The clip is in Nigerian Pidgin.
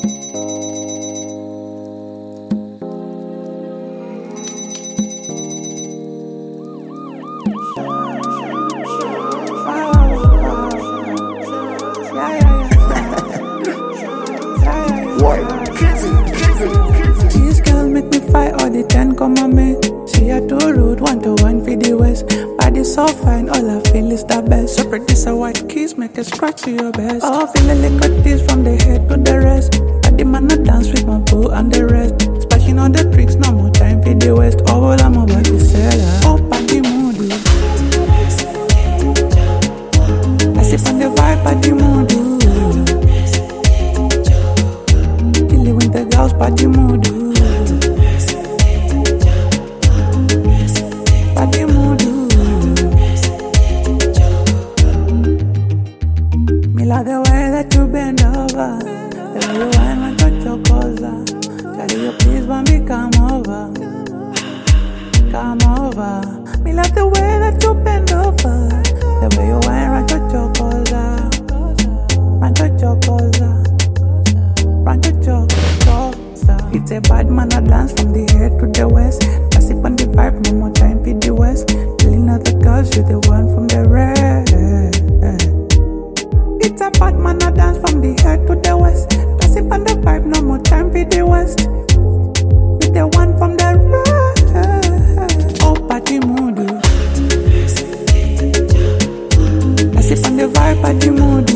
These girls make me fight all the 10 commandments. She a too rude, 1-to-1 for the west. Body so fine, all I feel is the best. So pretty, so white keys, make a scratch to your best. Oh, feeling like a tease from the head to the rest. Body man a dance with my boo and the rest. Splashing all the tricks, no more time for the west. Oh, well, I'm about to sell her. Oh, party moody. I sip on the vibe, party moody. Killing with the girls, party moody. Party moody. Me love the way that you bend over. The way you whine and touch your cosa. Daddy, you please want me come over. Come over. Me love the way that you bend over. The way you whine and touch your cosa. And touch your cosa. And touch your cosa. It's a bad man a dance from the head to the west. I sip on the vibe, no more time for the west. Telling other girls you're the one from the rest. It's a bad man a dance from the head to the west. I sip on the vibe, no more time for the west. You're the one from the rest. Oh, party mood. I sip on the vibe, party mood.